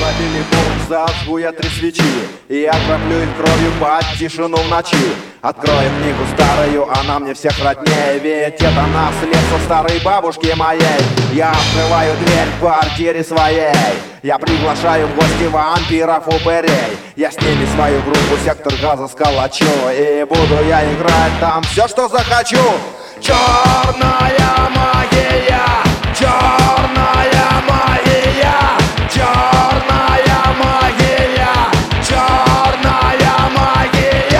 Побили бог, зажгу я 3 свечи, и окроплю их кровью под тишину в ночи. Открою книгу старую, она мне всех роднее, ведь это наследство старой бабушки моей. Я открываю дверь в квартире своей, я приглашаю в гости вампиров-упырей. Я с ними свою группу «Сектор газа» сколочу, и буду я играть там все, что захочу. Черная магия, черная магия, черная магия, черная магия.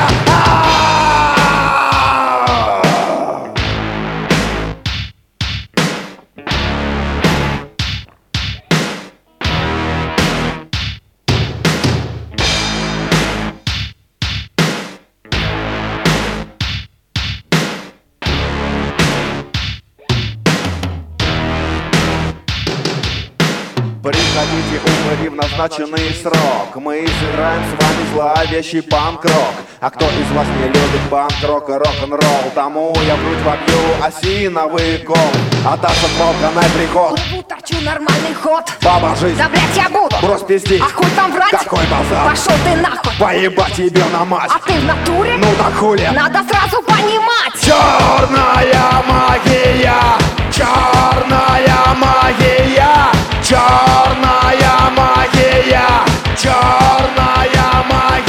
Приходите, упыри, в назначенный срок. Мы сыграем с вами зловещий панк-рок. А кто из вас не любит панк-рок и рок-н-ролл, тому я в грудь вобью осиновый кол. Отдаться волка на приход. Плыву, торчу, нормальный ход. Баба жизнь, Да блять я буду. брось пиздить. А хуй там врать? Какой базар? Пошел ты нахуй. Поебать тебе на мать. А ты в натуре? Ну так хули. Надо сразу понимать. Черная магия, черная магия, черная магия, черная магия.